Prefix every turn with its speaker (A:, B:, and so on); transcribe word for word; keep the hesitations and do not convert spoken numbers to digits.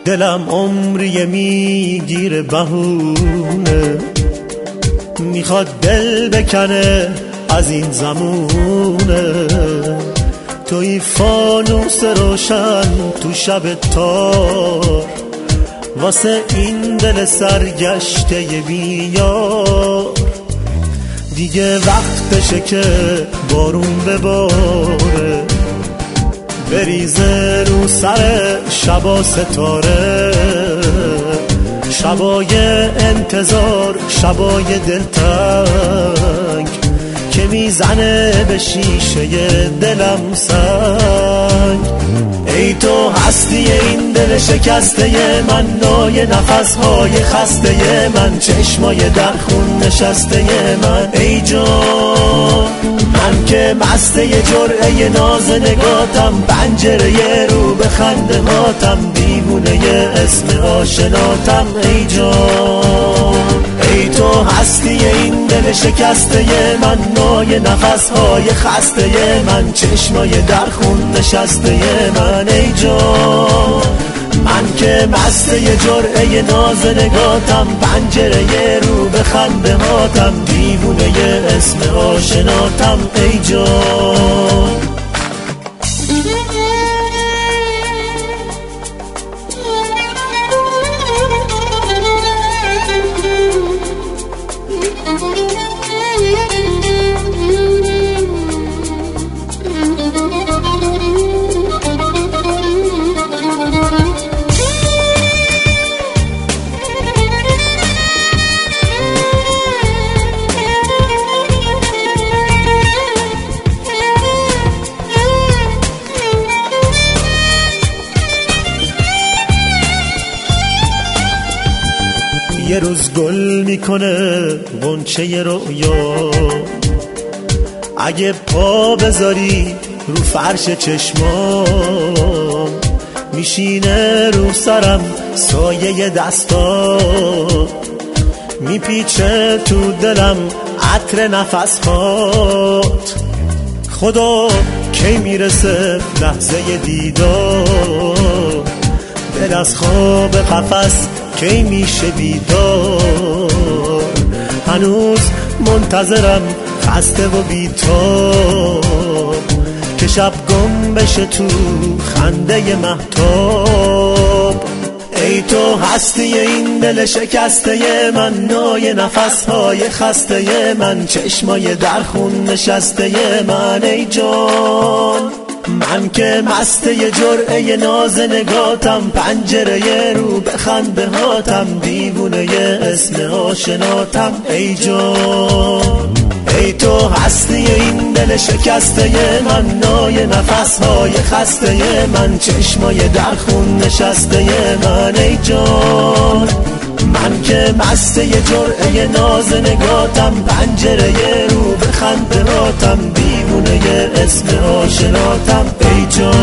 A: دلم عمری میگیره بهونه، میخواد دل بکنه از این زمونه. توی فانوس روشن تو شب تار، واسه این دل سرگشته بیار. دیگه وقتشه که بارون بباره، بریزه رو سر شبا ستاره. شبای انتظار، شبای دلتنگ که میزنه به شیشه دلم سنگ. ای تو هستی این دل شکسته من، نای نفسهای خسته من، چشمای در خون نشسته من. ای جان من که مسته جرعه ناز نگاتم، پنجره رو به خنده هاتم، دیوونه اسم آشناتم. ای جان ای تو هستی این دل شکسته من، نای نفسهای خسته من، چشمای در خون نشسته من. ای جان من که مسته جرعه ناز نگاتم، پنجره رو به خنده هاتم، دیوونه اسم آشناتم. ای جان یه روز گل میکنه غنچه رویا، اگه پا بذاری رو فرش چشمام، میشینه رو سرم سایه دستا، میپیچه تو دلم عطر نفسات. خدا کی میرسه لحظه دیدار، دل از خواب قفس کی میشه بیدار. هنوز منتظرم خسته و بیتاب، که شب گم بشه تو خنده مهتاب. ای تو هستی این دل شکسته من، نای نفسهای خسته من، چشمای در خون نشسته من. ای جان من که مسته جرعه ناز نگاتم، پنجره رو به خنده هاتم، دیوونه اسم آشناتم. ای جان ای تو هستی این دل شکسته من، نای نفسهای خسته من، چشمای در خون نشسته من. ای جان من که مسته جرعه ناز نگاتم، پنجره رو به خنده هاتم، دیوونه اسم آشناتم. ای جان